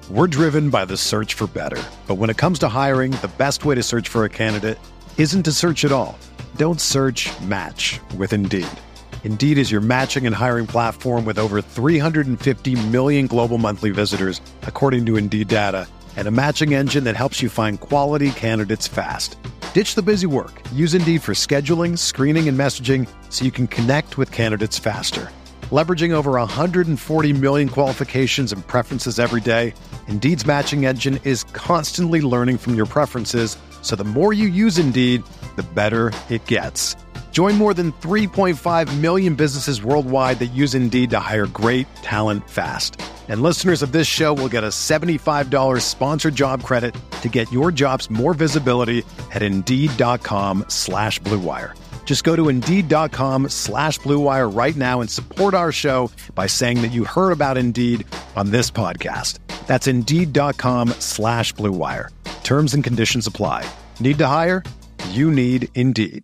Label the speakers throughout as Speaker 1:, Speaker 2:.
Speaker 1: We're driven by the search for better. But when it comes to hiring, the best way to search for a candidate isn't to search at all. Don't search, match with Indeed. Indeed is your matching and hiring platform with over 350 million global monthly visitors, according to Indeed data, and a matching engine that helps you find quality candidates fast. Ditch the busy work. Use Indeed for scheduling, screening, and messaging so you can connect with candidates faster. Leveraging over 140 million qualifications and preferences every day, Indeed's matching engine is constantly learning from your preferences, so the more you use Indeed, the better it gets. Join more than 3.5 million businesses worldwide that use Indeed to hire great talent fast. And listeners of this show will get a $75 sponsored job credit to get your jobs more visibility at Indeed.com/Blue Wire. Just go to Indeed.com/Blue Wire right now and support our show by saying that you heard about Indeed on this podcast. That's Indeed.com/Blue Wire. Terms and conditions apply. Need to hire? You need Indeed.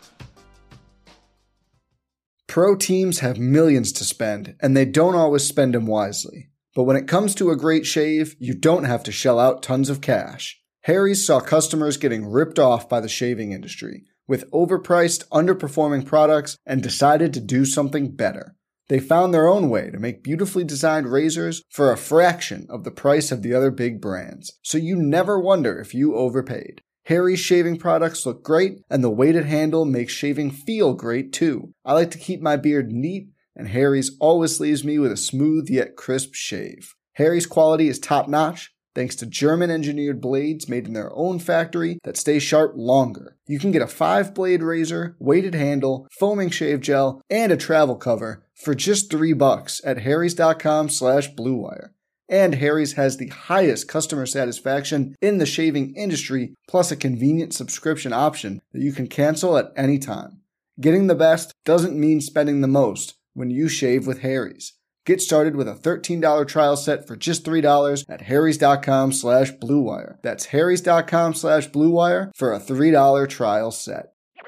Speaker 2: Pro teams have millions to spend, and they don't always spend them wisely. But when it comes to a great shave, you don't have to shell out tons of cash. Harry's saw customers getting ripped off by the shaving industry with overpriced, underperforming products and decided to do something better. They found their own way to make beautifully designed razors for a fraction of the price of the other big brands, so you never wonder if you overpaid. Harry's shaving products look great, and the weighted handle makes shaving feel great too. I like to keep my beard neat, and Harry's always leaves me with a smooth yet crisp shave. Harry's quality is top-notch, thanks to German-engineered blades made in their own factory that stay sharp longer. You can get a 5-blade razor, weighted handle, foaming shave gel, and a travel cover for just $3 at harrys.com/Blue Wire. And Harry's has the highest customer satisfaction in the shaving industry, plus a convenient subscription option that you can cancel at any time. Getting the best doesn't mean spending the most when you shave with Harry's. Get started with a $13 trial set for just $3 at harrys.com/Blue Wire. That's harrys.com/Blue Wire for a $3 trial set.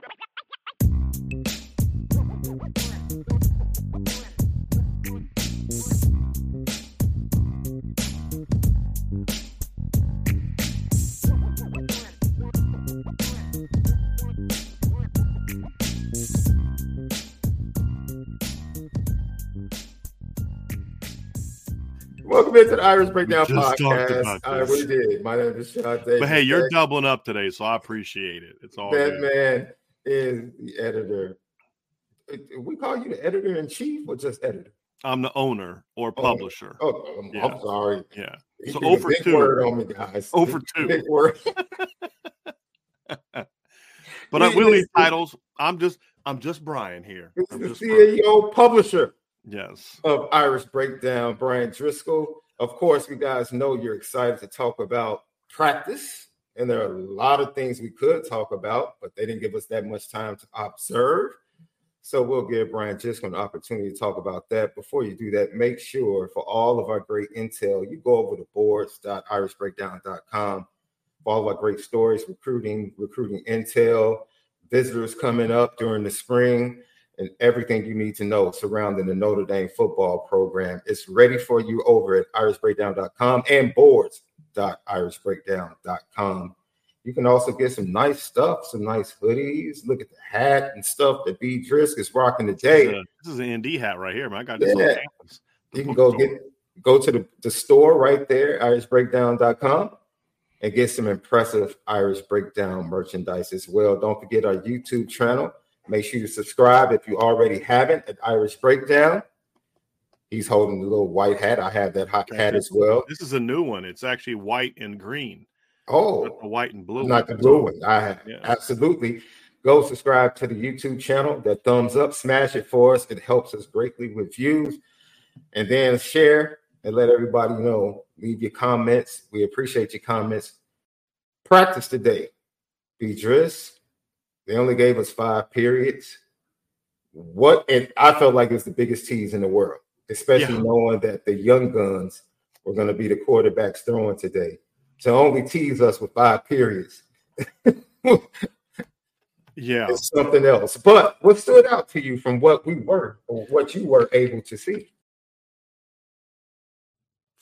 Speaker 3: Welcome into the Irish Breakdown Podcast. We did. My name is Sean Davis.
Speaker 4: But hey, you're doubling up today, so I appreciate it. It's all
Speaker 3: that
Speaker 4: good.
Speaker 3: Man is the editor. We call you the editor-in-chief or just editor?
Speaker 4: I'm the owner or publisher.
Speaker 3: I'm sorry.
Speaker 4: Yeah.
Speaker 3: So
Speaker 4: So 0 for 2.
Speaker 3: Word on me, guys.
Speaker 4: 0 for 2.
Speaker 3: Big word.
Speaker 4: But I will need titles. I'm just Brian here.
Speaker 3: This
Speaker 4: I'm
Speaker 3: is the
Speaker 4: just Brian.
Speaker 3: CEO publisher
Speaker 4: Yes.
Speaker 3: of Irish Breakdown, Brian Driscoll. Of course, you guys know you're excited to talk about practice, and there are a lot of things we could talk about, but they didn't give us that much time to observe. So we'll give Brian Driscoll an opportunity to talk about that. Before you do that, make sure for all of our great intel, you go over to boards.irishbreakdown.com for all of our great stories, recruiting intel, visitors coming up during the spring, and everything you need to know surrounding the Notre Dame football program. It's ready for you over at irishbreakdown.com and boards.irishbreakdown.com. You can also get some nice stuff, some nice hoodies. Look at the hat and stuff that B. Drisk is rocking today.
Speaker 4: This is an ND hat right here, man. I got this on campus.
Speaker 3: You can go to the store right there, irishbreakdown.com, and get some impressive Irish Breakdown merchandise as well. Don't forget our YouTube channel. Make sure you subscribe if you already haven't at Irish Breakdown. He's holding the little white hat. I have that hot hat as well.
Speaker 4: This is a new one. It's actually white and green.
Speaker 3: Oh,
Speaker 4: not the white and blue.
Speaker 3: Not the blue one. Absolutely. Go subscribe to the YouTube channel. That thumbs up, smash it for us. It helps us greatly with views. And then share and let everybody know. Leave your comments. We appreciate your comments. Practice today. Beatrice. They only gave us 5 periods. And I felt like it's the biggest tease in the world, especially knowing that the young guns were going to be the quarterbacks throwing today. To only tease us with 5 periods. It's something else. But what stood out to you from what we were or what you were able to see?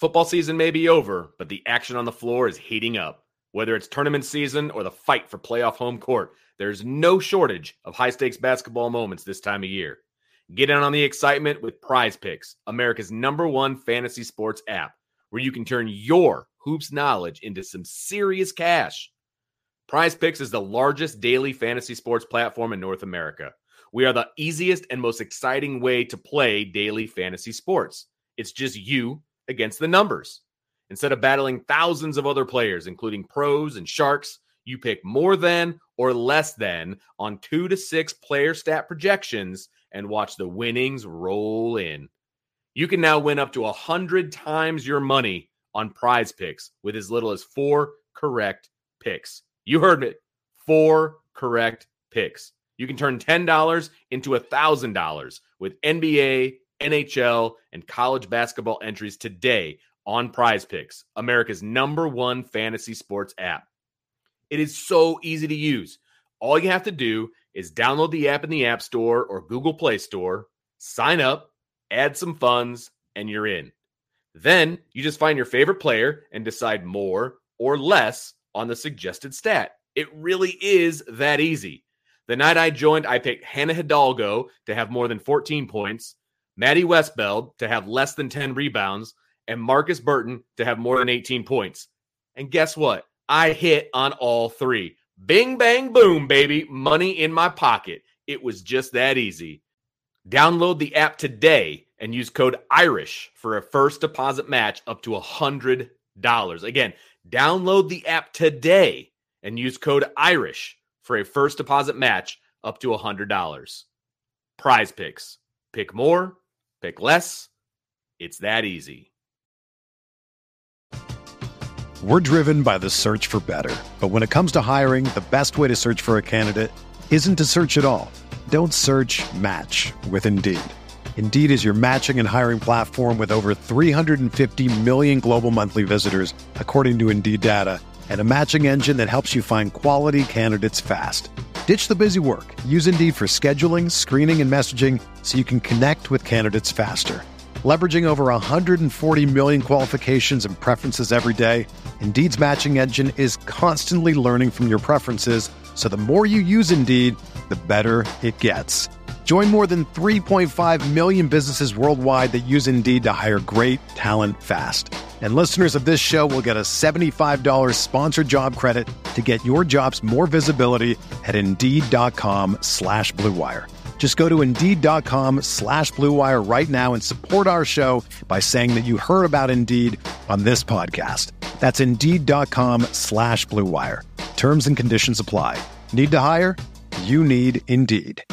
Speaker 5: Football season may be over, but the action on the floor is heating up. Whether it's tournament season or the fight for playoff home court, there's no shortage of high-stakes basketball moments this time of year. Get in on the excitement with Prize Picks, America's #1 fantasy sports app, where you can turn your hoops knowledge into some serious cash. Prize Picks is the largest daily fantasy sports platform in North America. We are the easiest and most exciting way to play daily fantasy sports. It's just you against the numbers. Instead of battling thousands of other players, including pros and sharks, you pick more than or less than on 2 to 6 player stat projections and watch the winnings roll in. You can now win up to 100 times your money on Prize Picks with as little as 4 correct picks. You heard it. 4 correct picks. You can turn $10 into $1,000 with NBA, NHL, and college basketball entries today on Prize Picks, America's #1 fantasy sports app. It is so easy to use. All you have to do is download the app in the App Store or Google Play Store, sign up, add some funds, and you're in. Then you just find your favorite player and decide more or less on the suggested stat. It really is that easy. The night I joined, I picked Hannah Hidalgo to have more than 14 points, Maddie Westbeld to have less than 10 rebounds, and Marcus Burton to have more than 18 points. And guess what? I hit on all 3. Bing, bang, boom, baby. Money in my pocket. It was just that easy. Download the app today and use code IRISH for a first deposit match up to $100. Again, download the app today and use code IRISH for a first deposit match up to $100. Prize Picks. Pick more, pick less. It's that easy.
Speaker 1: We're driven by the search for better. But when it comes to hiring, the best way to search for a candidate isn't to search at all. Don't search, match with Indeed. Indeed is your matching and hiring platform with over 350 million global monthly visitors, according to Indeed data, and a matching engine that helps you find quality candidates fast. Ditch the busy work. Use Indeed for scheduling, screening, and messaging so you can connect with candidates faster. Leveraging over 140 million qualifications and preferences every day, Indeed's matching engine is constantly learning from your preferences, so the more you use Indeed, the better it gets. Join more than 3.5 million businesses worldwide that use Indeed to hire great talent fast. And listeners of this show will get a $75 sponsored job credit to get your jobs more visibility at Indeed.com/Blue Wire. Just go to Indeed.com/Blue Wire right now and support our show by saying that you heard about Indeed on this podcast. That's Indeed.com/Blue Wire. Terms and conditions apply. Need to hire? You need Indeed.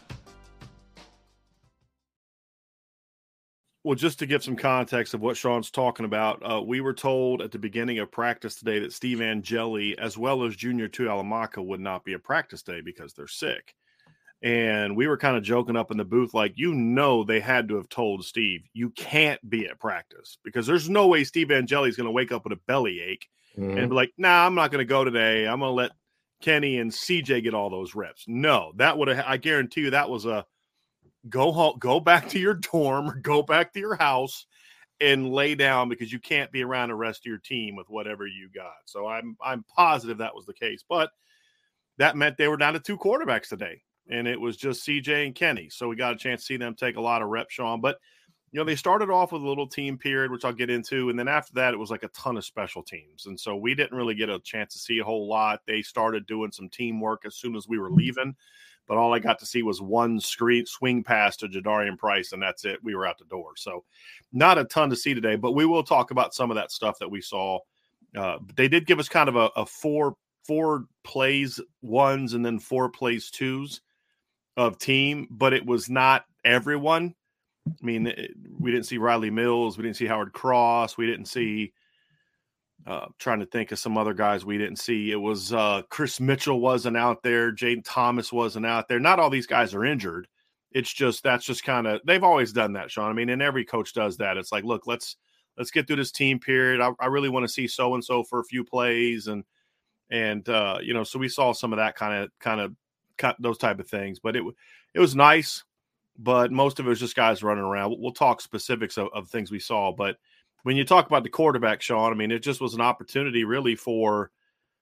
Speaker 4: Well, just to give some context of what Sean's talking about, we were told at the beginning of practice today that Steve Angeli, as well as Junior Tuihalamaka, would not be at practice today because they're sick. And we were kind of joking up in the booth, like, they had to have told Steve, you can't be at practice, because there's no way Steve Angeli is going to wake up with a bellyache and be like, nah, I'm not going to go today. I'm going to let Kenny and CJ get all those reps. No, that would have, I guarantee you that was a go home, go back to your dorm, or go back to your house and lay down, because you can't be around the rest of your team with whatever you got. So I'm positive that was the case, but that meant they were down to 2 quarterbacks today. And it was just CJ and Kenny. So we got a chance to see them take a lot of reps, Sean. But, they started off with a little team period, which I'll get into. And then after that, it was like a ton of special teams. And so we didn't really get a chance to see a whole lot. They started doing some teamwork as soon as we were leaving. But all I got to see was one swing pass to Jadarian Price, and that's it. We were out the door. So not a ton to see today. But we will talk about some of that stuff that we saw. They did give us kind of a four plays ones and then 4 plays twos of team, but it was not everyone. I mean, we didn't see Riley Mills. We didn't see Howard Cross. We didn't see, trying to think of some other guys we didn't see. It was Chris Mitchell wasn't out there. Jaden Thomas wasn't out there. Not all these guys are injured. It's just, that's just kind of, they've always done that, Sean. I mean, and every coach does that. It's like, look, let's get through this team period. I really want to see so-and-so for a few plays. And so we saw some of that kind of cut those type of things, but it was nice, but most of it was just guys running around. We'll talk specifics of things we saw, but when you talk about the quarterback, Sean, I mean, it just was an opportunity really for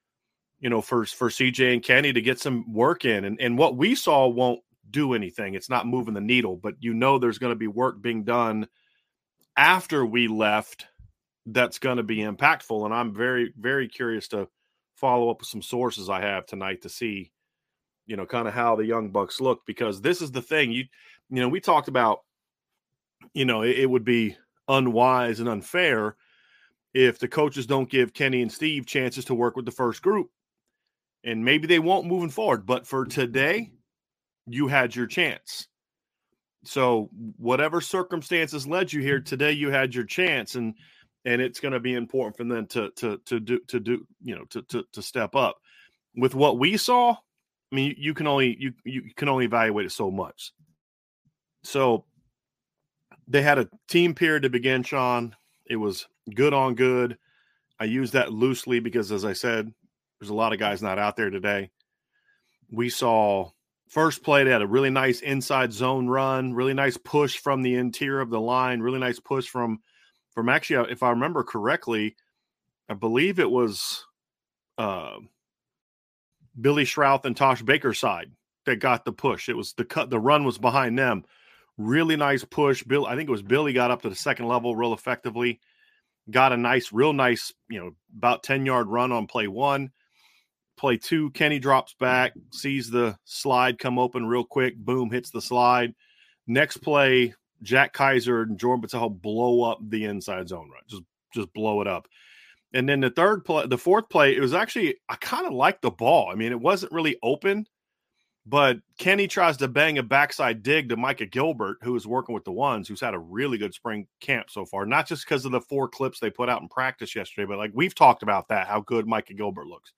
Speaker 4: CJ and Kenny to get some work in. And what we saw won't do anything. It's not moving the needle, but there's going to be work being done after we left that's going to be impactful. And I'm very, very curious to follow up with some sources I have tonight to see, kind of how the Young Bucks look, because this is the thing. We talked about, it would be unwise and unfair if the coaches don't give Kenny and Steve chances to work with the first group. And maybe they won't moving forward. But for today, you had your chance. So whatever circumstances led you here today, you had your chance, and it's going to be important for them to step up. With what we saw, I mean, you can only evaluate it so much. So they had a team period to begin, Sean. It was good on good. I use that loosely because, as I said, there's a lot of guys not out there today. We saw first play, they had a really nice inside zone run, really nice push from the interior of the line, really nice push from actually, if I remember correctly, I believe it was Billy Schrouth and Tosh Baker's side that got the push. It was the run was behind them. Really nice push. I think it was Billy got up to the second level real effectively. Got a real nice, about 10-yard run on play one. Play two, Kenny drops back, sees the slide come open real quick, boom, hits the slide. Next play, Jack Kaiser and Jordan Battel blow up the inside zone run. Just blow it up. And then the fourth play, it was actually, I kind of liked the ball. I mean, it wasn't really open, but Kenny tries to bang a backside dig to Micah Gilbert, who is working with the ones, who's had a really good spring camp so far. Not just because of the 4 clips they put out in practice yesterday, but like we've talked about that, how good Micah Gilbert looks.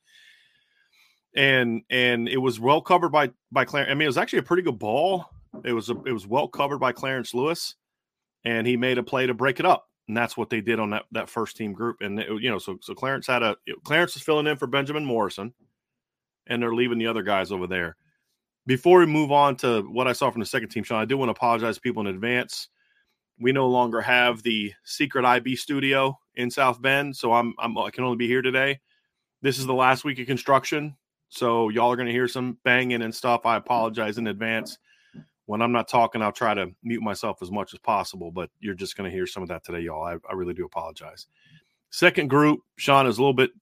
Speaker 4: And it was well covered by Clarence. I mean, it was actually a pretty good ball. It was well covered by Clarence Lewis, and he made a play to break it up. And that's what they did on that first team group. And so Clarence Clarence was filling in for Benjamin Morrison, and they're leaving the other guys over there. Before we move on to what I saw from the second team, Sean, I do want to apologize to people in advance. We no longer have the secret IB studio in South Bend, so I can only be here today. This is the last week of construction. So y'all are going to hear some banging and stuff. I apologize in advance. When I'm not talking, I'll try to mute myself as much as possible, but you're just going to hear some of that today, y'all. I really do apologize. Second group, Sean, is a little bit,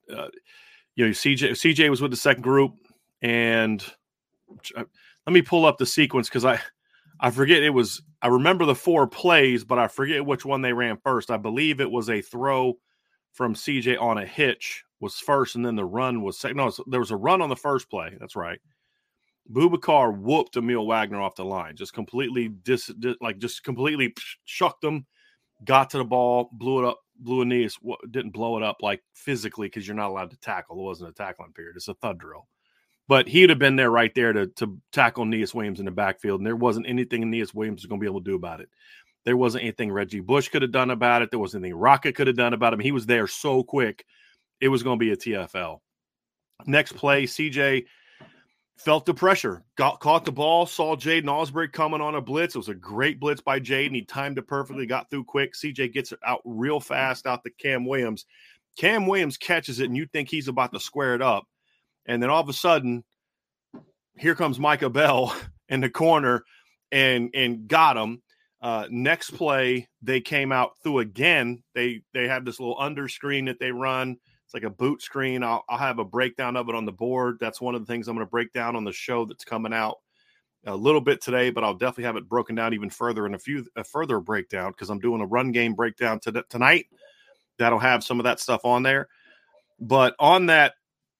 Speaker 4: CJ was with the second group, and let me pull up the sequence because I forget I remember the 4 plays, but I forget which one they ran first. I believe it was a throw from CJ on a hitch was first, and then the run was second. No, there was a run on the first play. That's right. Boubacar whooped Emil Wagner off the line, just completely completely shucked him, got to the ball, blew it up, blew Aeneas, didn't blow it up like physically because you're not allowed to tackle. It wasn't a tackling period. It's a thud drill. But he'd have been there right there to tackle Aeneas Williams in the backfield, and there wasn't anything Aeneas Williams was going to be able to do about it. There wasn't anything Reggie Bush could have done about it. There wasn't anything Rocket could have done about him. He was there so quick. It was going to be a TFL. Next play, CJ felt the pressure, caught the ball, saw Jaden Osbury coming on a blitz. It was a great blitz by Jaden. He timed it perfectly, got through quick. CJ gets it out real fast out to Cam Williams. Cam Williams catches it, and you think he's about to square it up. And then all of a sudden, here comes Micah Bell in the corner and got him. Next play, they came out through again. They have this little under screen that they run. It's like a boot screen. I'll have a breakdown of it on the board. That's one of the things I'm going to break down on the show that's coming out a little bit today, but I'll definitely have it broken down even further in a further breakdown because I'm doing a run game breakdown tonight. That'll have some of that stuff on there. But on that,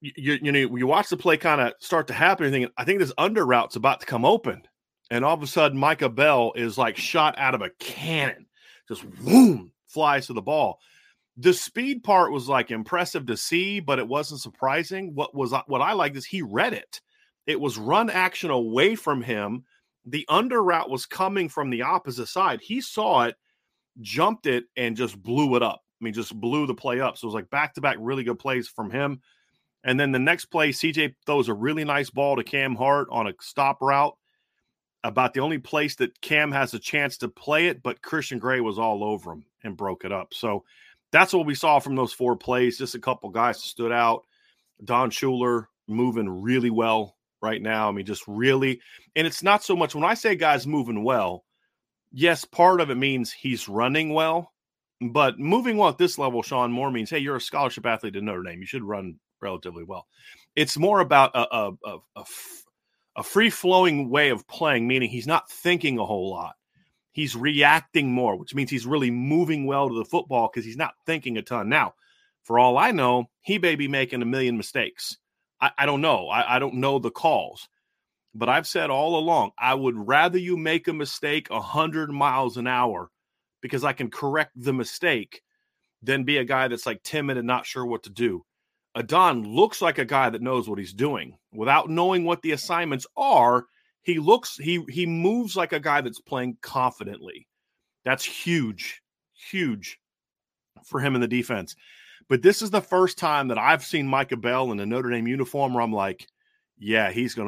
Speaker 4: you watch the play kind of start to happen and thinking, I think this under route's about to come open. And all of a sudden, Micah Bell is like shot out of a cannon. Just boom, flies to the ball. The speed part was like impressive to see, but it wasn't surprising. What I liked is he read it. It was run action away from him. The under route was coming from the opposite side. He saw it, jumped it, and just blew it up. I mean, just blew the play up. So it was like back-to-back really good plays from him. And then the next play, CJ throws a really nice ball to Cam Hart on a stop route. About the only place that Cam has a chance to play it, but Christian Gray was all over him and broke it up. So that's what we saw from those 4 plays. Just a couple guys stood out. Don Schuler moving really well right now. I mean, just really, and it's not so much when I say guys moving well, yes, part of it means he's running well, but moving well at this level, Sean, more means, hey, you're a scholarship athlete at Notre Dame. You should run relatively well. It's more about a free-flowing way of playing, meaning he's not thinking a whole lot. He's reacting more, which means he's really moving well to the football because he's not thinking a ton. Now, for all I know, he may be making a million mistakes. I don't know. I don't know the calls. But I've said all along, I would rather you make a mistake 100 miles an hour because I can correct the mistake than be a guy that's like timid and not sure what to do. Adon looks like a guy that knows what he's doing. Without knowing what the assignments are, he moves like a guy that's playing confidently. That's huge, huge for him in the defense. But this is the first time that I've seen Micah Bell in a Notre Dame uniform where I'm like, yeah, he's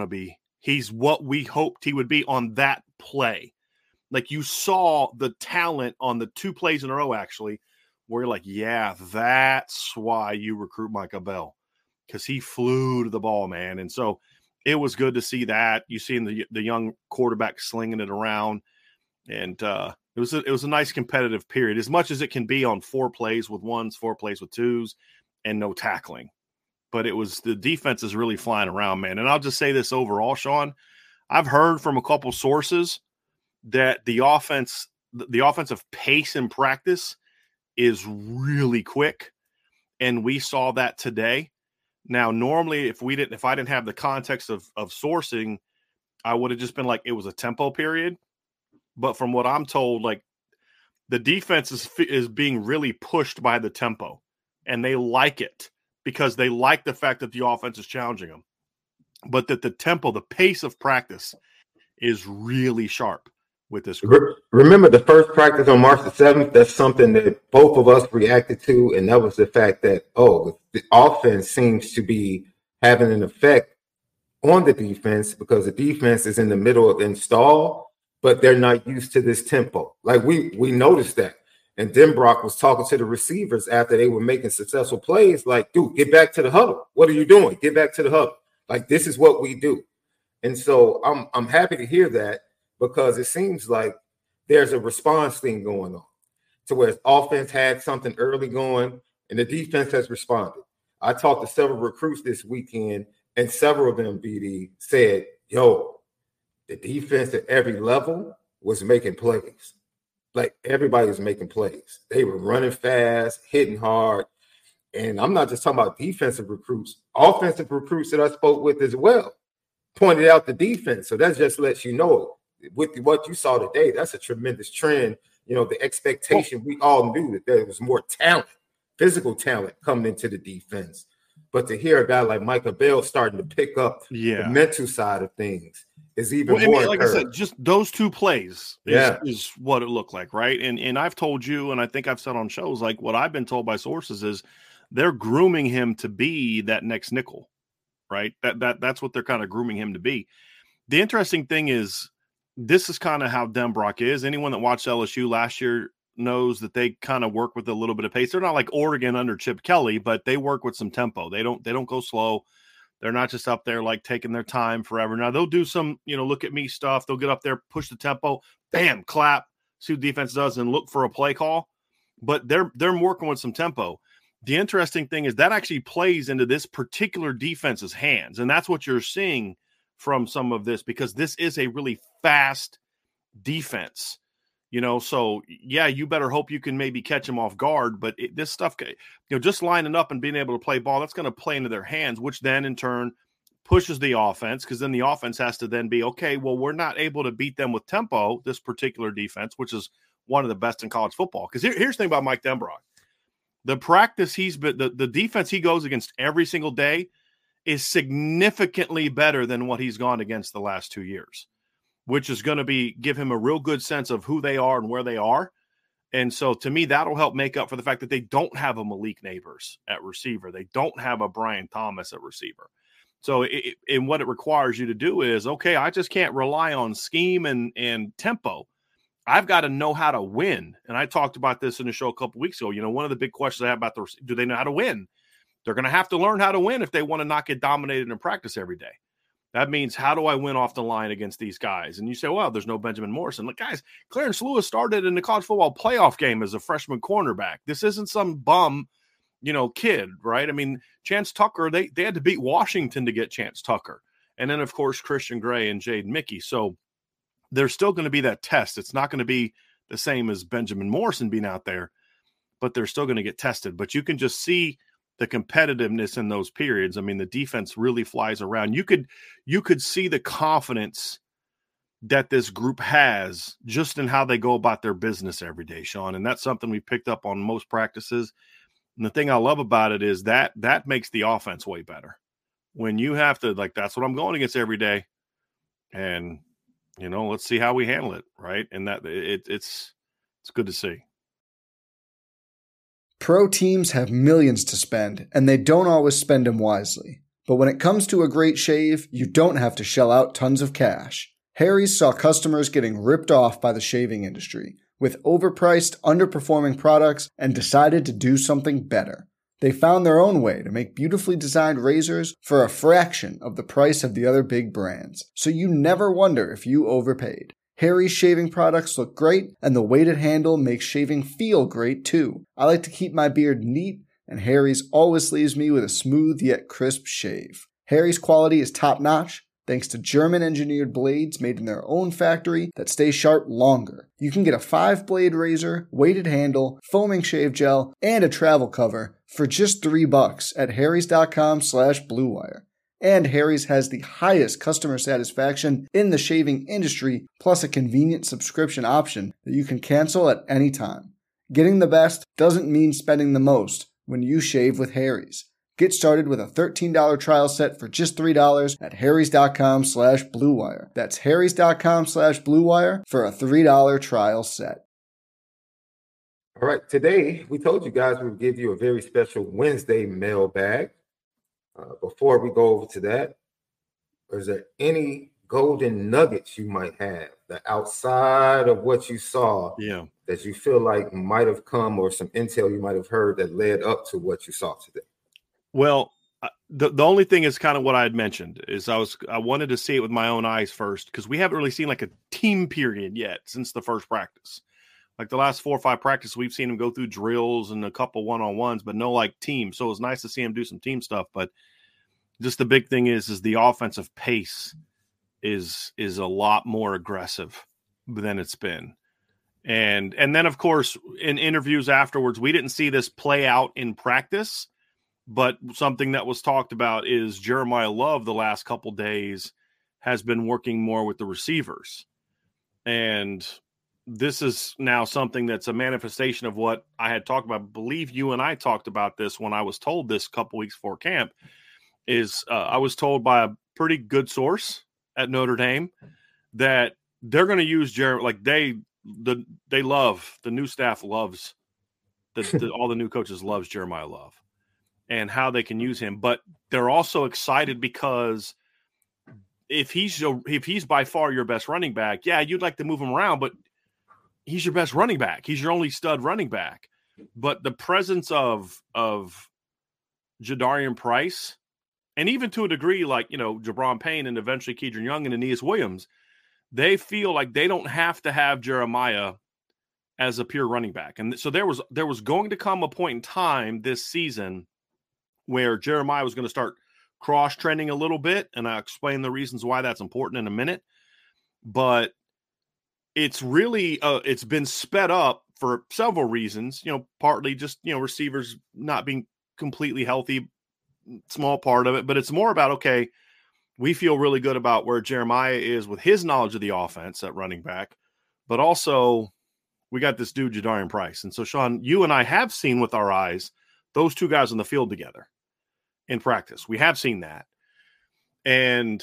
Speaker 4: what we hoped he would be on that play. Like you saw the talent on the 2 plays in a row, actually, where you're like, yeah, that's why you recruit Micah Bell, because he flew to the ball, man. And so it was good to see that. You seen the young quarterback slinging it around, and it was a nice competitive period, as much as it can be on 4 plays with 1s, 4 plays with 2s, and no tackling. But the defense is really flying around, man. And I'll just say this overall, Sean, I've heard from a couple sources that the offensive pace in practice is really quick, and we saw that today. Now, normally, if I didn't have the context of sourcing, I would have just been like, it was a tempo period. But from what I'm told, like the defense is being really pushed by the tempo, and they like it because they like the fact that the offense is challenging them. But that the tempo, the pace of practice is really sharp with this group.
Speaker 3: Remember the first practice on March the 7th? That's something that both of us reacted to, and that was the fact that, the offense seems to be having an effect on the defense because the defense is in the middle of install, but they're not used to this tempo. Like we noticed that. And Denbrock was talking to the receivers after they were making successful plays, like, dude, get back to the huddle. What are you doing? Get back to the huddle. Like, this is what we do. And so I'm happy to hear that, because it seems like there's a response thing going on to where offense had something early going and the defense has responded. I talked to several recruits this weekend, and several of them, BD, said, the defense at every level was making plays. Like, everybody was making plays. They were running fast, hitting hard. And I'm not just talking about defensive recruits. Offensive recruits that I spoke with as well pointed out the defense. So that just lets you know, with what you saw today, that's a tremendous trend. The expectation, we all knew that there was more talent, physical talent coming into the defense. But to hear a guy like Micah Bell starting to pick up the mental side of things is even more.
Speaker 4: Like I said, just those 2 plays is what it looked like, right? And I've told you, and I think I've said on shows, like what I've been told by sources is they're grooming him to be that next nickel, right? That's what they're kind of grooming him to be. The interesting thing is, this is kind of how Denbrock is. Anyone that watched LSU last year knows that they kind of work with a little bit of pace. They're not like Oregon under Chip Kelly, but they work with some tempo. They don't go slow. They're not just up there like taking their time forever. Now they'll do some, look at me stuff. They'll get up there, push the tempo, bam, clap, see what defense does, and look for a play call. But they're working with some tempo. The interesting thing is that actually plays into this particular defense's hands, and that's what you're seeing from some of this, because this is a really fast defense. So yeah, you better hope you can maybe catch them off guard. But this stuff, just lining up and being able to play ball, that's going to play into their hands, which then in turn pushes the offense, because then the offense has to then be, okay, well, we're not able to beat them with tempo, this particular defense, which is one of the best in college football. Because here's the thing about Mike Denbrock. The practice the defense he goes against every single day is significantly better than what he's gone against the last 2 years, which is going to give him a real good sense of who they are and where they are. And so to me, that'll help make up for the fact that they don't have a Malik Neighbors at receiver. They don't have a Brian Thomas at receiver. So and what it requires you to do is, okay, I just can't rely on scheme and tempo. I've got to know how to win. And I talked about this in the show a couple weeks ago. One of the big questions I have about do they know how to win? They're going to have to learn how to win if they want to not get dominated in practice every day. That means, how do I win off the line against these guys? And you say, well, there's no Benjamin Morrison. Look, guys, Clarence Lewis started in the college football playoff game as a freshman cornerback. This isn't some bum, kid, right? I mean, Chance Tucker, they had to beat Washington to get Chance Tucker. And then, of course, Christian Gray and Jaden Mickey. So there's still going to be that test. It's not going to be the same as Benjamin Morrison being out there, but they're still going to get tested. But you can just see the competitiveness in those periods. I mean, the defense really flies around. You could see the confidence that this group has just in how they go about their business every day, Sean. And that's something we picked up on most practices. And the thing I love about it is that makes the offense way better. When you have to, that's what I'm going against every day. And, let's see how we handle it, right? And that it's good to see.
Speaker 2: Pro teams have millions to spend, and they don't always spend them wisely. But when it comes to a great shave, you don't have to shell out tons of cash. Harry's saw customers getting ripped off by the shaving industry with overpriced, underperforming products and decided to do something better. They found their own way to make beautifully designed razors for a fraction of the price of the other big brands, so you never wonder if you overpaid. Harry's shaving products look great, and the weighted handle makes shaving feel great too. I like to keep my beard neat, and Harry's always leaves me with a smooth yet crisp shave. Harry's quality is top-notch, thanks to German-engineered blades made in their own factory that stay sharp longer. You can get a 5-blade razor, weighted handle, foaming shave gel, and a travel cover for just $3 at harrys.com/bluewire. And Harry's has the highest customer satisfaction in the shaving industry, plus a convenient subscription option that you can cancel at any time. Getting the best doesn't mean spending the most when you shave with Harry's. Get started with a $13 trial set for just $3 at harrys.com/bluewire. That's harrys.com/bluewire for a $3 trial set.
Speaker 3: All right, today we told you guys we would give you a very special Wednesday mailbag. Before we go over to that, is there any golden nuggets you might have that outside of what you saw that you feel like might have come, or some intel you might have heard that led up to what you saw today?
Speaker 4: Well, the only thing is kind of what I had mentioned is I wanted to see it with my own eyes first, because we haven't really seen like a team period yet since the first practice. Like the last 4 or 5 practices, we've seen him go through drills and a couple one-on-ones, but no like team. So it was nice to see him do some team stuff. But just the big thing is the offensive pace is a lot more aggressive than it's been. And then, of course, in interviews afterwards, we didn't see this play out in practice, but something that was talked about is Jeremiah Love the last couple days has been working more with the receivers. And this is now something that's a manifestation of what I had talked about. I believe you and I talked about this when I was told this a couple weeks before camp. I was told by a pretty good source at Notre Dame that they're going to use the new staff loves all the new coaches loves Jeremiah Love and how they can use him. But they're also excited because if he's by far your best running back, yeah, you'd like to move him around, but he's your best running back. He's your only stud running back. But the presence of Jadarian Price, and even to a degree, Jabron Payne and eventually Kedron Young and Aeneas Williams, they feel like they don't have to have Jeremiah as a pure running back. And so there was going to come a point in time this season where Jeremiah was going to start cross-trending a little bit, and I'll explain the reasons why that's important in a minute. But it's really it's been sped up for several reasons, partly just, receivers not being completely healthy, small part of it, but it's more about, okay, we feel really good about where Jeremiah is with his knowledge of the offense at running back, but also we got this dude, Jadarian Price. And so, Sean, you and I have seen with our eyes those two guys on the field together in practice. We have seen that. And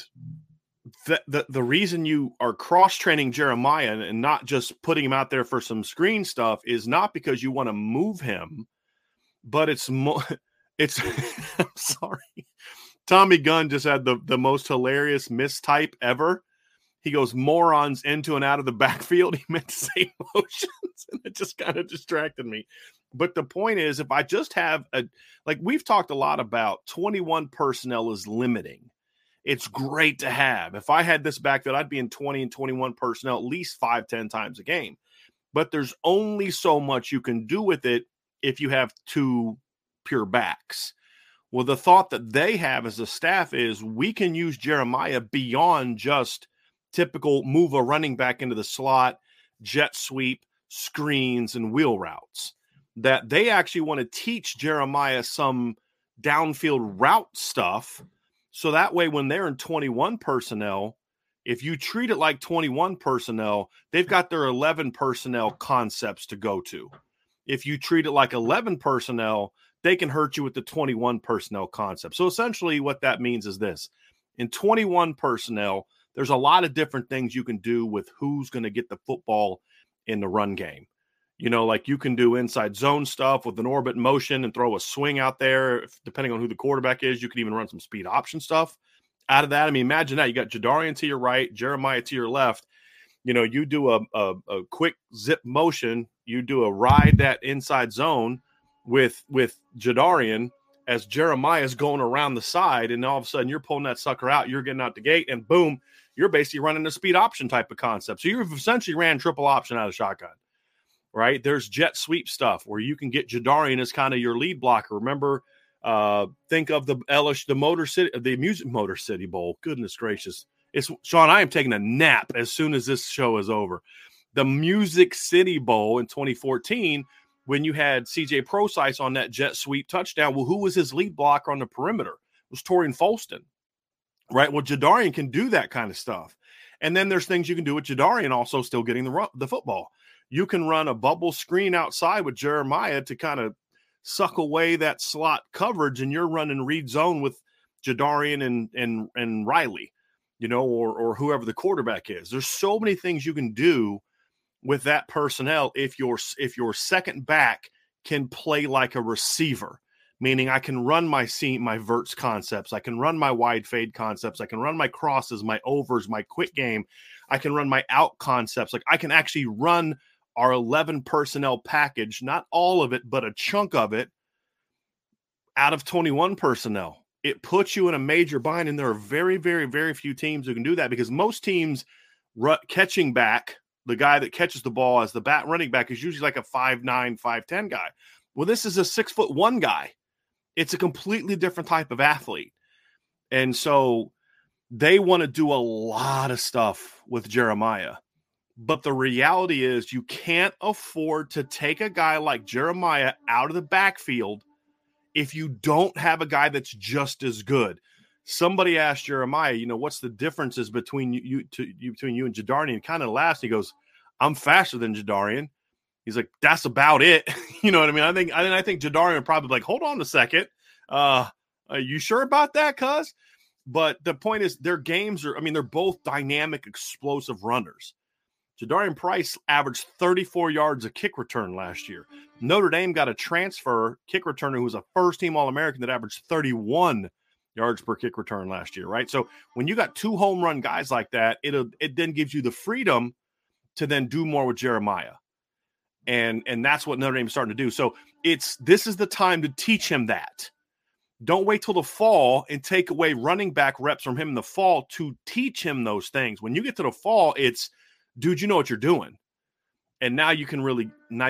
Speaker 4: the reason you are cross-training Jeremiah and not just putting him out there for some screen stuff is not because you want to move him, but it's more – I'm sorry. Tommy Gunn just had the most hilarious mistype ever. he goes morons into and out of the backfield. He meant to say motions, and it just kind of distracted me. But the point is, if I just have like we've talked a lot about 21 personnel is limiting. It's great to have. If I had this backfield, I'd be in 20 and 21 personnel at least 5-10 times a game. But there's only so much you can do with it if you have two pure backs. Well, the thought that they have as a staff is we can use Jeremiah beyond just typical move a running back into the slot, jet sweep, screens, and wheel routes. That they actually want to teach Jeremiah some downfield route stuff. So that way, when they're in 21 personnel, if you treat it like 21 personnel, they've got their 11 personnel concepts to go to. If you treat it like 11 personnel, they can hurt you with the 21 personnel concept. So essentially what that means is this. In 21 personnel, there's a lot of different things you can do with who's going to get the football in the run game. You know, like you can do inside zone stuff with an orbit motion and throw a swing out there. Depending on who the quarterback is, you can even run some speed option stuff out of that. I mean, imagine that. You got Jadarian to your right, Jeremiah to your left. You know, you do a quick zip motion. You do a ride that inside zone with Jadarian as Jeremiah's going around the side, and all of a sudden you're pulling that sucker out. You're getting out the gate, and boom, you're basically running a speed option type of concept. So you've essentially ran triple option out of shotgun. Right? There's jet sweep stuff where you can get Jadarian as kind of your lead blocker. Remember, think of the Music Motor City Bowl. Goodness gracious. Sean, I am taking a nap as soon as this show is over. The Music City Bowl in 2014, when you had CJ Prosise on that jet sweep touchdown, well, who was his lead blocker on the perimeter? It was Torian Folston. Right? Well, Jadarian can do that kind of stuff. And then there's things you can do with Jadarian also still getting the football. You can run a bubble screen outside with Jeremiah to kind of suck away that slot coverage, and you're running read zone with Jadarian and Riley, you know, or whoever the quarterback is. There's so many things you can do with that personnel if your second back can play like a receiver, meaning I can run my verts concepts, I can run my wide fade concepts, I can run my crosses, my overs, my quick game, I can run my out concepts. Like I can actually run our 11 personnel package, not all of it, but a chunk of it out of 21 personnel. It puts you in a major bind, and there are very, very, very few teams who can do that because most teams catching back, the guy that catches the ball as the running back is usually like a 5'9", 5'10" guy. Well, this is a 6'1" guy. It's a completely different type of athlete. And so they want to do a lot of stuff with Jeremiah. But the reality is you can't afford to take a guy like Jeremiah out of the backfield if you don't have a guy that's just as good. Somebody asked Jeremiah, you know, what's the differences between you and Jadarian? Kind of laughs. He goes, I'm faster than Jadarian. He's like, that's about it. You know what I mean? I think Jadarian would probably be like, hold on a second. Are you sure about that, cuz? But the point is their games are, I mean, they're both dynamic, explosive runners. Jadarian Price averaged 34 yards a kick return last year. Notre Dame got a transfer kick returner who was a first-team All-American that averaged 31 yards per kick return last year, right? So when you got two home run guys like that, it then gives you the freedom to then do more with Jeremiah. And that's what Notre Dame is starting to do. So this is the time to teach him that. Don't wait till the fall and take away running back reps from him in the fall to teach him those things. When you get to the fall, it's, dude, you know what you're doing. And now you can really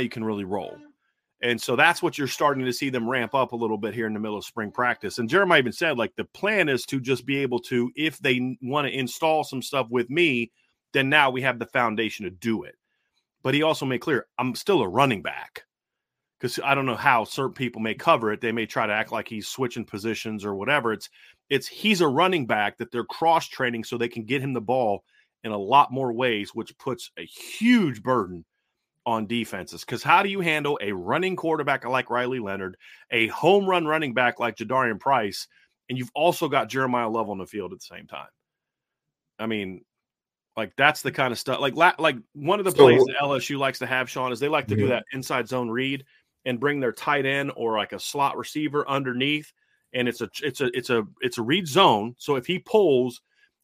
Speaker 4: roll. And so that's what you're starting to see them ramp up a little bit here in the middle of spring practice. And Jeremiah even said, like, the plan is to just be able to, if they want to install some stuff with me, then now we have the foundation to do it. But he also made clear, I'm still a running back. Because I don't know how certain people may cover it. They may try to act like he's switching positions or whatever. It's he's a running back that they're cross-training so they can get him the ball in a lot more ways, which puts a huge burden on defenses. Because how do you handle a running quarterback like Riley Leonard, a home run running back like Jadarian Price, and you've also got Jeremiah Love on the field at the same time? I mean, like, that's the kind of stuff. Like one of the plays that LSU likes to have, Sean, is they like to do that inside zone read and bring their tight end or like a slot receiver underneath, and it's a read zone. So if he pulls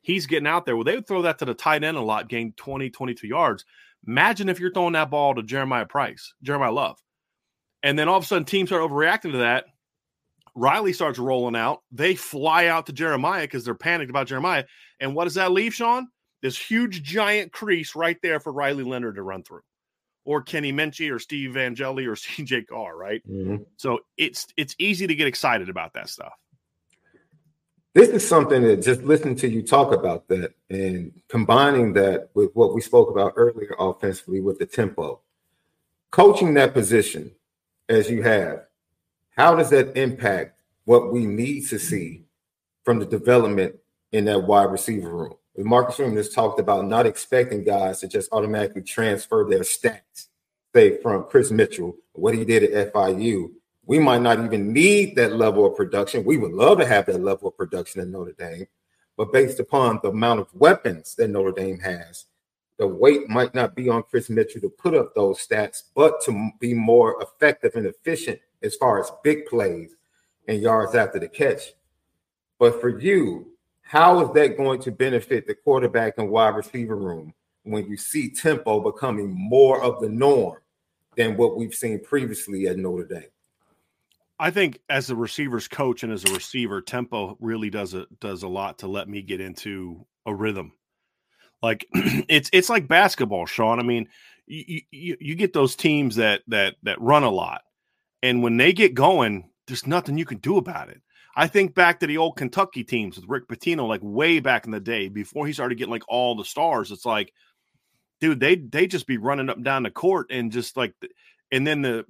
Speaker 4: he's getting out there. Well, they would throw that to the tight end a lot, gain 20, 22 yards. Imagine if you're throwing that ball to Jeremiah Love. And then all of a sudden teams start overreacting to that. Riley starts rolling out. They fly out to Jeremiah because they're panicked about Jeremiah. And what does that leave, Sean? This huge, giant crease right there for Riley Leonard to run through. Or Kenny Minchie or Steve Angeli or CJ Carr, right? Mm-hmm. So it's easy to get excited about that stuff.
Speaker 3: This is something that just listening to you talk about that and combining that with what we spoke about earlier offensively with the tempo. Coaching that position as you have, how does that impact what we need to see from the development in that wide receiver room? Marcus Freeman has talked about not expecting guys to just automatically transfer their stats, say from Chris Mitchell, what he did at FIU. We might not even need that level of production. We would love to have that level of production in Notre Dame, but based upon the amount of weapons that Notre Dame has, the weight might not be on Chris Mitchell to put up those stats, but to be more effective and efficient as far as big plays and yards after the catch. But for you, how is that going to benefit the quarterback and wide receiver room when you see tempo becoming more of the norm than what we've seen previously at Notre Dame?
Speaker 4: I think as a receivers coach and as a receiver, tempo really does a lot to let me get into a rhythm. Like it's like basketball, Sean. I mean, you get those teams that run a lot, and when they get going, there's nothing you can do about it. I think back to the old Kentucky teams with Rick Pitino, like way back in the day before he started getting like all the stars. It's like, dude, they just be running up and down the court and just like, and then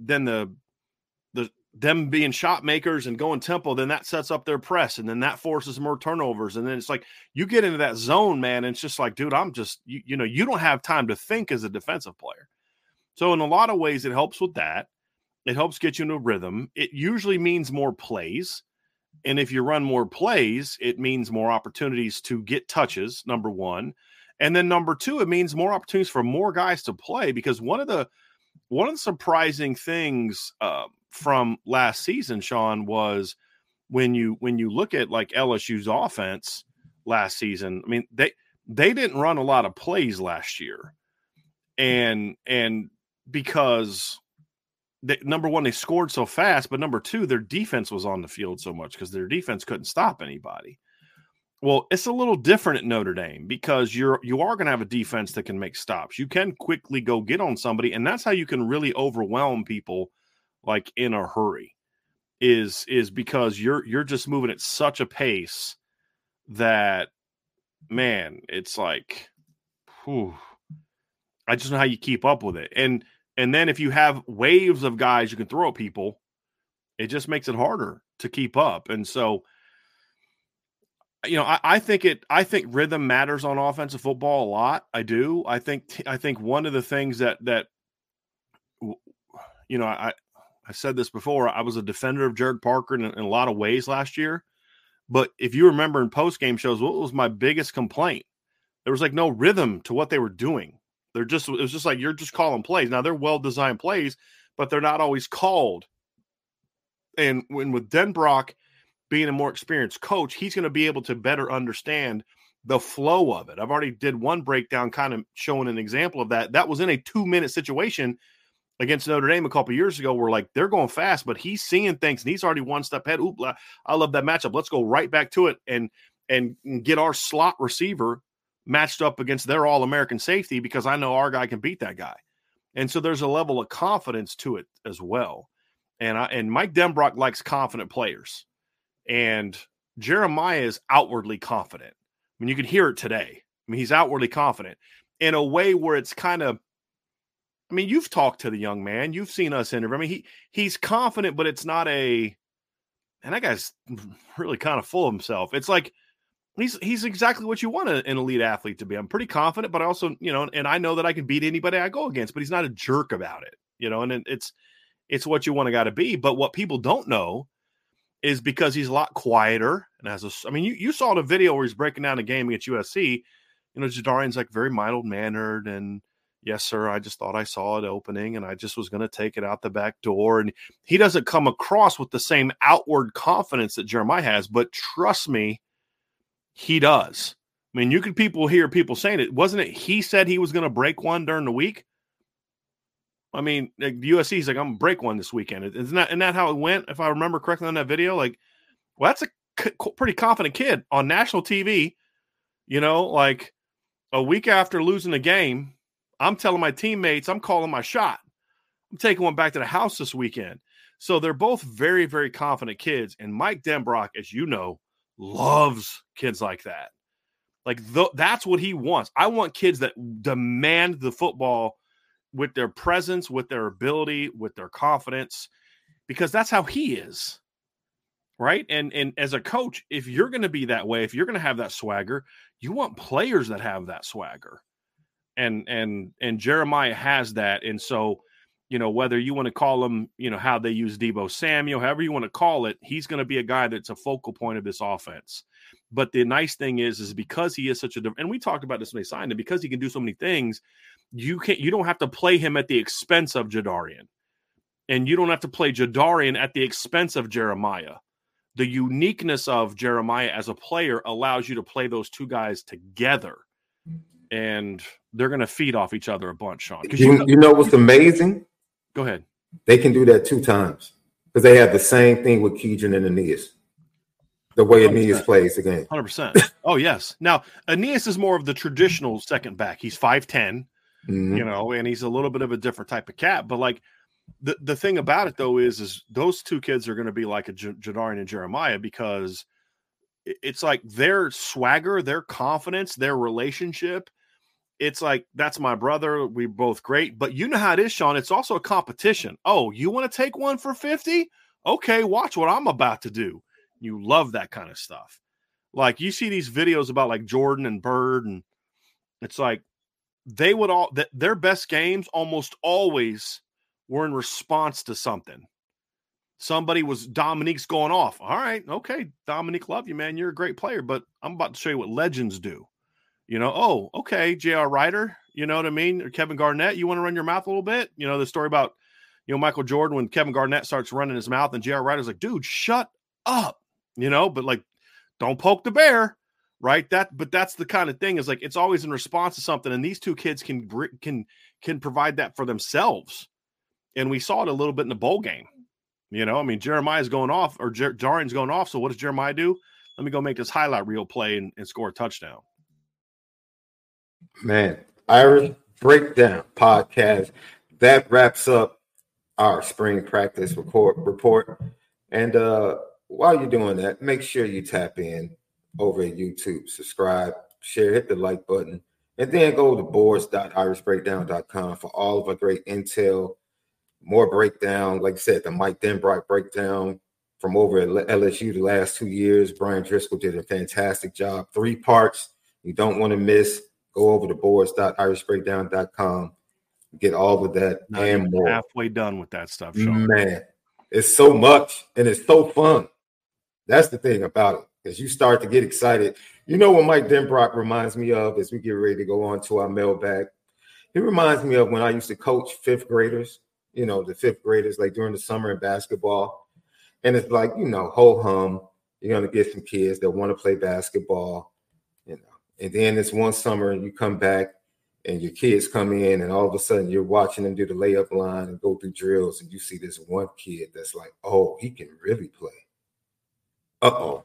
Speaker 4: them being shot makers and going tempo, then that sets up their press, and then that forces more turnovers. And then it's like you get into that zone, man, and it's just like, dude, I'm just you don't have time to think as a defensive player. So in a lot of ways, it helps with that. It helps get you into a rhythm. It usually means more plays. And if you run more plays, it means more opportunities to get touches, number one. And then number two, it means more opportunities for more guys to play, because one of the surprising things from last season, Sean, was when you look at like LSU's offense last season. I mean, they didn't run a lot of plays last year. And because number one, they scored so fast, but number two, their defense was on the field so much because their defense couldn't stop anybody. Well, it's a little different at Notre Dame because you are going to have a defense that can make stops. You can quickly go get on somebody, and that's how you can really overwhelm people like in a hurry is because you're just moving at such a pace that, man, it's like, whew, I just know how you keep up with it. And then if you have waves of guys you can throw at people, it just makes it harder to keep up. And so, I think rhythm matters on offensive football a lot. I do. I think one of the things that I said this before, I was a defender of Jared Parker in a lot of ways last year. But if you remember in post-game shows, what was my biggest complaint? There was like no rhythm to what they were doing. It was just like, you're just calling plays. Now they're well-designed plays, but they're not always called. And with Denbrock being a more experienced coach, he's going to be able to better understand the flow of it. I've already did one breakdown kind of showing an example of that. That was in a 2-minute situation against Notre Dame a couple years ago where like they're going fast, but he's seeing things and he's already one step ahead. Oop, I love that matchup. Let's go right back to it and get our slot receiver matched up against their All-American safety because I know our guy can beat that guy. And so there's a level of confidence to it as well. And Mike Denbrock likes confident players. And Jeremiah is outwardly confident. I mean, you can hear it today. I mean, he's outwardly confident in a way where it's kind of, I mean, you've talked to the young man. You've seen us interview. I mean, he's confident, but it's not and that guy's really kind of full of himself. It's like, he's exactly what you want an elite athlete to be. I'm pretty confident, but I also, and I know that I can beat anybody I go against, but he's not a jerk about it, and it's what you want a guy to be. But what people don't know is because he's a lot quieter and you saw the video where he's breaking down the game against USC. Jadarian's like very mild-mannered and, yes, sir, I just thought I saw it opening and I just was going to take it out the back door. And he doesn't come across with the same outward confidence that Jeremiah has, but trust me, he does. I mean, you could hear people saying it. Wasn't it he said he was going to break one during the week? I mean, like, USC's like, I'm going to break one this weekend. Isn't that how it went, if I remember correctly on that video? Like, well, that's a pretty confident kid on national TV. Like a week after losing a game, I'm telling my teammates I'm calling my shot. I'm taking one back to the house this weekend. So they're both very, very confident kids. And Mike Denbrock, as you know, loves kids like that. Like that's what he wants. I want kids that demand the football with their presence, with their ability, with their confidence, because that's how he is, right? And as a coach, if you're going to be that way, if you're going to have that swagger, you want players that have that swagger. And Jeremiah has that. And so, whether you want to call him, how they use Deebo Samuel, however you want to call it, he's going to be a guy that's a focal point of this offense. But the nice thing is because he is such and we talked about this when they signed him, because he can do so many things, you don't have to play him at the expense of Jadarian. And you don't have to play Jadarian at the expense of Jeremiah. The uniqueness of Jeremiah as a player allows you to play those two guys together. And they're going to feed off each other a bunch, Sean.
Speaker 3: You know what's amazing?
Speaker 4: Go ahead.
Speaker 3: They can do that 2 times because they have the same thing with Keidron and Aeneas. The way 100%. Aeneas plays the game.
Speaker 4: 100%. Oh, yes. Now, Aeneas is more of the traditional second back. He's 5'10", and he's a little bit of a different type of cat. But, like, the thing about it, though, is those two kids are going to be like a Jadarian and Jeremiah, because it's like their swagger, their confidence, their relationship. It's like, that's my brother. We're both great. But you know how it is, Sean. It's also a competition. Oh, you want to take one for 50? Okay, watch what I'm about to do. You love that kind of stuff. Like, you see these videos about like Jordan and Bird, and it's like they would their best games almost always were in response to something. Dominique's going off. All right, okay, Dominique, love you, man. You're a great player, but I'm about to show you what legends do. Oh, okay, J.R. Ryder, you know what I mean? Or Kevin Garnett, you want to run your mouth a little bit? The story about, Michael Jordan, when Kevin Garnett starts running his mouth and J.R. Ryder's like, dude, shut up, but like, don't poke the bear, right? But that's the kind of thing, is like, it's always in response to something. And these two kids can provide that for themselves. And we saw it a little bit in the bowl game. Jeremiah's going off, or Jadarian's going off. So what does Jeremiah do? Let me go make this highlight reel play and score a touchdown.
Speaker 3: Man, Irish Breakdown podcast. That wraps up our spring practice report. And while you're doing that, make sure you tap in over at YouTube, subscribe, share, hit the like button, and then go to boards.irishbreakdown.com for all of our great intel, more breakdown. Like I said, the Mike Denbrock breakdown from over at LSU the last 2 years. Brian Driscoll did a fantastic job. 3 parts you don't want to miss. Go over to boards.irishbreakdown.com. Get all of that and more.
Speaker 4: Halfway done with that stuff, Sean.
Speaker 3: Man, it's so much, and it's so fun. That's the thing about it, because you start to get excited. What Mike Denbrock reminds me of as we get ready to go on to our mailbag? He reminds me of when I used to coach 5th graders, the 5th graders, like during the summer in basketball. And it's like, ho hum, you're going to get some kids that want to play basketball. And then this one summer you come back and your kids come in, and all of a sudden you're watching them do the layup line and go through drills, and you see this one kid that's like, oh, he can really play. Uh-oh.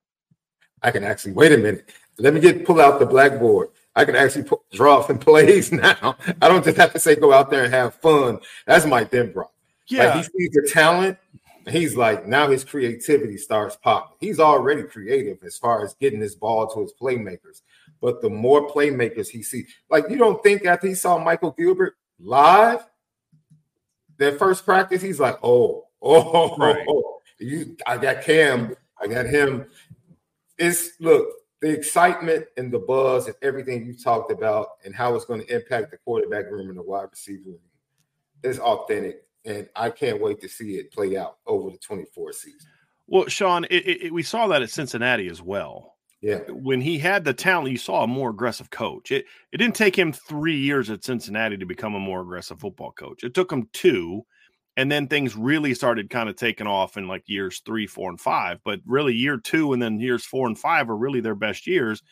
Speaker 3: I can actually, wait a minute. Let me pull out the blackboard. I can actually draw some plays now. I don't just have to say go out there and have fun. That's Mike Denbrock.
Speaker 4: Yeah.
Speaker 3: Like, he sees the talent. He's like, now his creativity starts popping. He's already creative as far as getting this ball to his playmakers. But the more playmakers he sees, like, you don't think after he saw Michael Gilbert live, that first practice, he's like, right. I got Cam, I got him. Look, the excitement and the buzz and everything you talked about and how it's going to impact the quarterback room and the wide receiver room is authentic. And I can't wait to see it play out over the 24 season.
Speaker 4: Well, Sean, we saw that at Cincinnati as well.
Speaker 3: Yeah.
Speaker 4: When he had the talent, you saw a more aggressive coach. It didn't take him 3 years at Cincinnati to become a more aggressive football coach. It took him 2, and then things really started kind of taking off in like years 3, 4, and 5. But really year 2 and then years 4 and 5 are really their best years.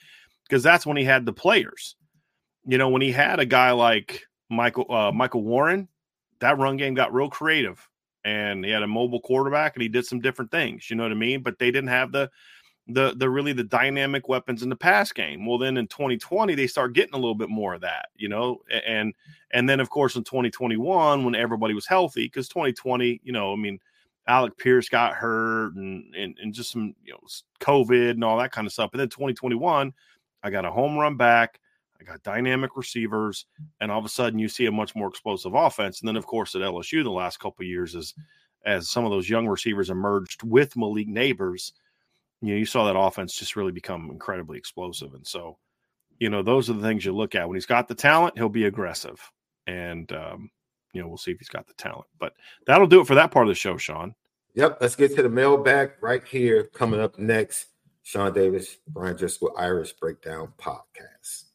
Speaker 4: because that's when he had the players. You know, when he had a guy like Michael Warren, that run game got real creative, and he had a mobile quarterback, and he did some different things. You know what I mean? But they didn't have the really the dynamic weapons in the pass game. Well, then in 2020, they start getting a little bit more of that, you know, and then of course in 2021, when everybody was healthy, because 2020, you know, I mean, Alec Pierce got hurt and just some, you know, COVID and all that kind of stuff. And then 2021, I got a home run back. I got dynamic receivers, and all of a sudden you see a much more explosive offense. And then of course at LSU, the last couple of years, as some of those young receivers emerged with Malik Neighbors, you know, you saw that offense just really become incredibly explosive. And so, you know, those are the things you look at. When he's got the talent, he'll be aggressive. And, you know, we'll see if he's got the talent. But that'll do it for that part of the show, Sean.
Speaker 3: Yep, let's get to the mailbag right here. Coming up next, Sean Davis, Brian Driscoll, Irish Breakdown Podcast.